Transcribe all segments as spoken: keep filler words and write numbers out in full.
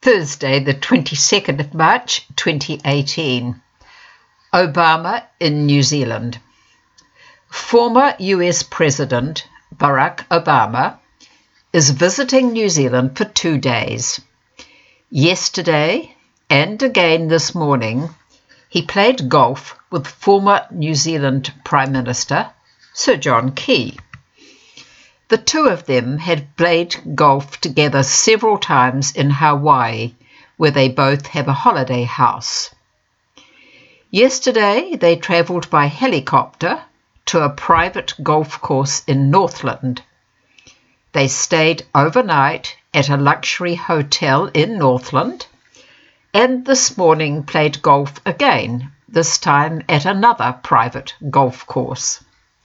Thursday, the twenty-second of March, twenty eighteen. Obama in New Zealand. Former U S President Barack Obama is visiting New Zealand for two days. Yesterday, and again this morning, he played golf with former New Zealand Prime Minister Sir John Key. The two of them had played golf together several times in Hawaii, where they both have a holiday house. Yesterday, they travelled by helicopter to a private golf course in Northland. They stayed overnight at a luxury hotel in Northland, and this morning played golf again, this time at another private golf course.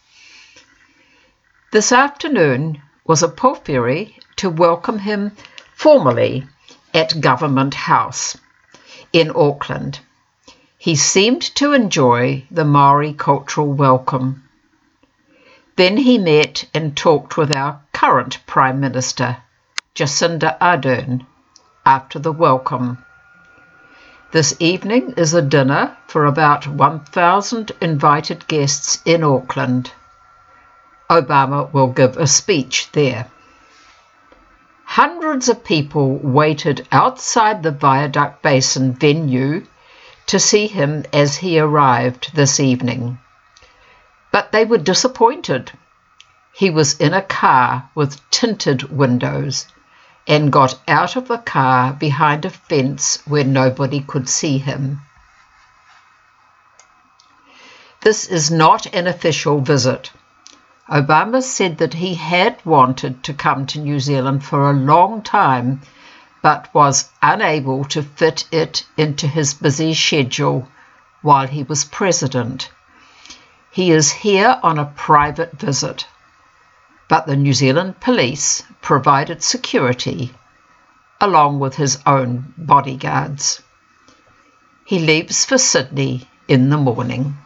This afternoon was a porphyry to welcome him formally at Government House in Auckland. He seemed to enjoy the Maori cultural welcome. Then he met and talked with our current Prime Minister, Jacinda Ardern, after the welcome. This evening is a dinner for about one thousand invited guests in Auckland. Obama will give a speech there. Hundreds of people waited outside the Viaduct Basin venue to see him as he arrived this evening. But they were disappointed. He was in a car with tinted windows and got out of the car behind a fence where nobody could see him. This is not an official visit. Obama said that he had wanted to come to New Zealand for a long time, but was unable to fit it into his busy schedule while he was president. He is here on a private visit, but the New Zealand police provided security, along with his own bodyguards. He leaves for Sydney in the morning.